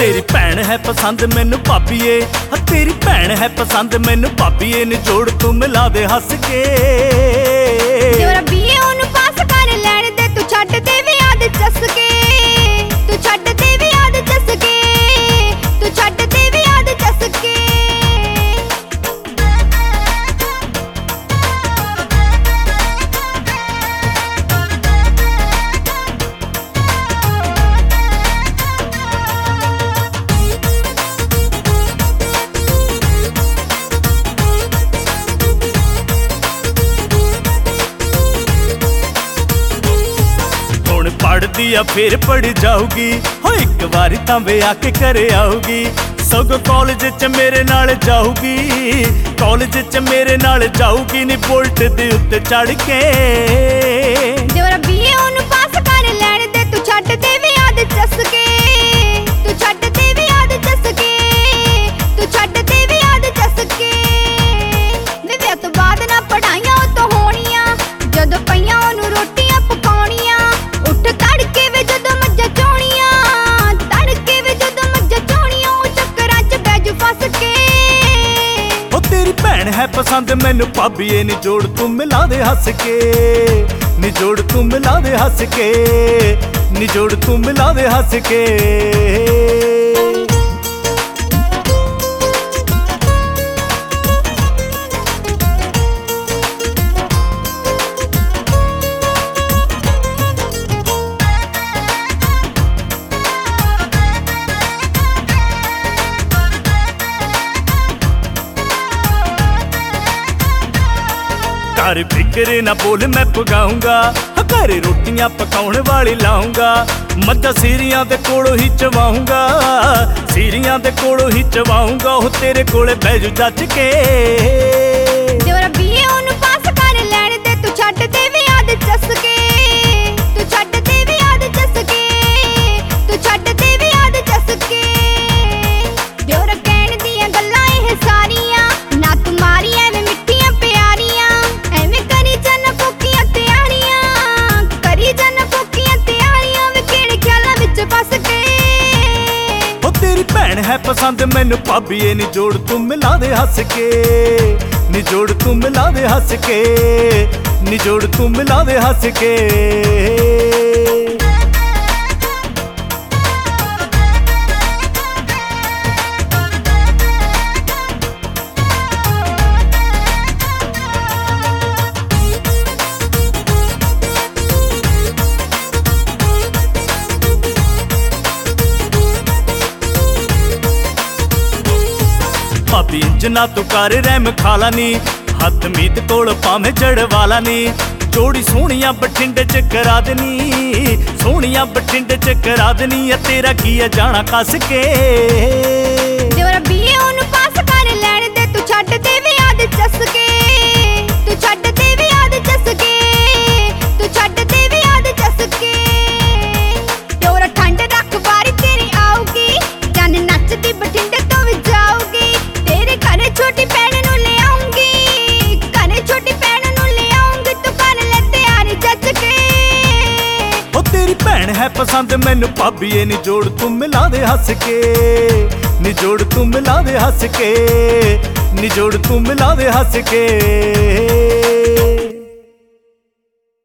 तेरी भैन है पसंद मैनू भाभीए, तेरी भैन है पसंद मैनू भाभीए, निजोड़ तू मिला दे हस के। तेरा बीए ओनू पास कर लैण दे, तू छड्ड दे वे याद चसके, तू छड्ड दे वे याद चसके, तू छड्ड दे वे याद चसके। पढ़दी आ फिर पढ़ जाऊगी, हो एक बारी तां विआह के घरे आऊगी। सगों कॉलेज च मेरे नाल जाऊगी, कॉलेज च मेरे नाल जाऊगी, नी बुलट दे उत्ते चढ़ के। तेरा बीए ओनू पास कर लैण दे, तू छड्ड दे वे याद चसके, तू छड्ड दे वे याद चसके, तू छड्ड दे वे याद चसके। वे विआह तों बाद ना पढ़ाइयां तो होणीਆਂ, जदों पईयां ओनू रोटियां पकाउणीਆਂ। उठ तड़के वे जदों मज्जां चोणीਆਂ, तड़के वे जदों मज्जां चोणीਆਂ, ओ चक्करां च बैजू फस के। ओ तेरी भैन है पसंद मैनू भाभीए, निजोड़ तू मिला दे हस के, निजोड़ तू मिला दे हस के, निजोड़ तू मिला दे हस के। घर फिक्रे ना बोल मैं पगाऊंगा, घरे रोटियां पकाउण वाली लाऊंगा। मद्दा सीरियां दे कोलों ही चवाऊंगा, सीरियां दे कोलों ही चवाऊंगा, हो तेरे कोले बैजू जच के। तेरा बीए ओनू पास कर लैण दे, तू छड्ड दे वे याद चसके, तू छड्ड दे वे याद चसके, तू छड्ड दे वे याद चसके। तेरा कहण दियां गल्लां एह सारियां, ना तू मारी एवें मिठियां प्यारियां, एवें करी जन कोकियां तैयारियां, करी जन कोकियां तैयारियां, वे किहड़े ख्यालां विच फस के। ओ तेरी भैन है पसंद मैनू भाभीए, निजोड़ तू मिला दे हस के, निजोड़ तू मिला दे हस के, निजोड़ तू मिला दे हस के। भाभी इंजना तू कर रहम खाला नी, हथ मीत कोल भावें जड़वाला नी। जोड़ी सोहणियां बठिंडे च करा देनी, सोहणियां बठिंडे च करा देनी, तेरा की है जाना कस के। तेरा बीए ओनू पास कर लैण दे, तू छड्ड दे वे याद चसके, तू छड्ड दे वे याद चसके, तू छड्ड दे वे याद चसके। तेरा ठंड रख बारी तेरी आऊगी, जन नचदी बठिंडे तो भी जाऊगी। तेरे घरे छोटी भैन नू ले आऊंगी, घरे छोटी भैन नू ले आऊंगी, तू कर ले तैयारी जच के। ओ तेरी भैन है पसंद मैनू भाभीए, निजोड़ तू मिला दे हस के, निजोड़ तू मिला दे हस के, निजोड़ तू मिला दे हस के।